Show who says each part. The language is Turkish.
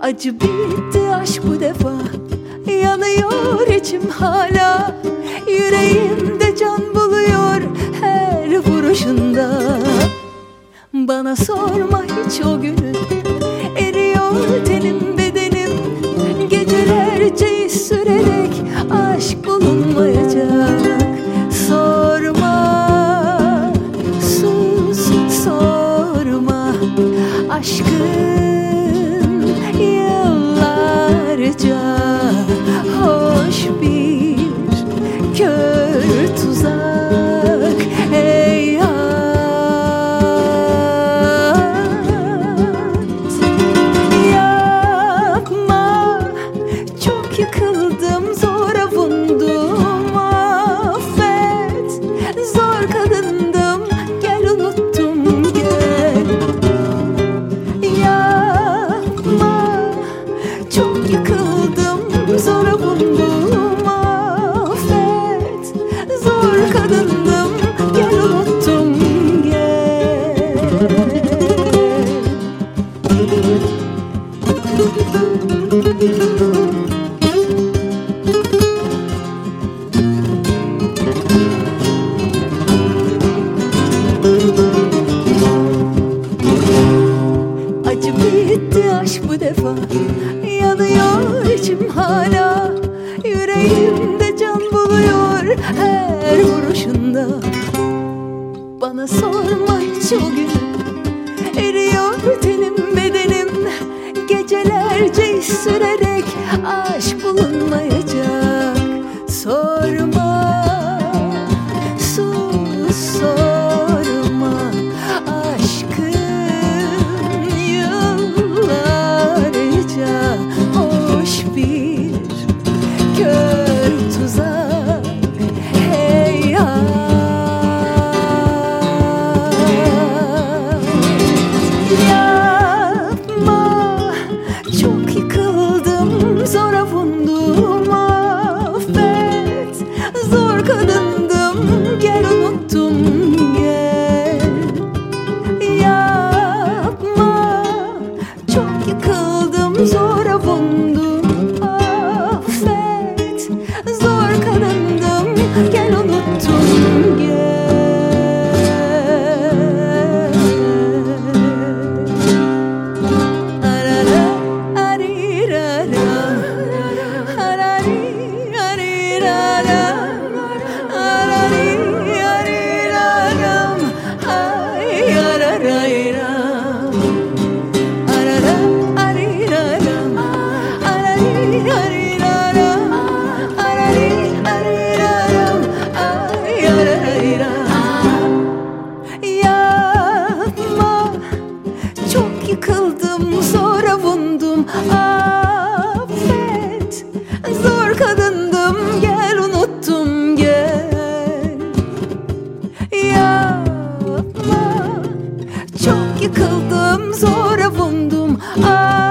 Speaker 1: Acı bitti aşk bu defa, yanıyor içim hala. Yüreğimde can buluyor her vuruşunda. Bana sorma hiç o günü, eriyor tenim bedenim. Gecelerce sürerek aşk bulunmayacak. Sorma, sus sorma. Aşkın yıllarca hoş bir kör tuzak. Ey yıkıldım, zor avundum, affet. Zor kadındım, gel unuttum gel. Yapma, çok yıkıldım, zor avundum, affet. Zor kadındım, gel unuttum gel. Acı bitti aşk bu defa, yanıyor içim hala. Yüreğimde can buluyor her vuruşunda. Bana sorma hiç o günü, eriyor tenim bedenim. Gecelerce sürerek aşk bulunmayacak. Sorma, sus sorma. Aşkın yıllarca hoş bir kör tuzak. Hey yapma, çok yıkıldım, zor avundum, affet. Zor kadındım, gel unuttum gel. Yapma, çok yıkıldım, zor avundum, affet. Zor kadındım, gel unuttum gel. Yapma, çok yıkıldım, zor avundum, affet. Zor kadındım, gel unuttum gel. Yapma, çok yıkıldım, zor avundum, affet.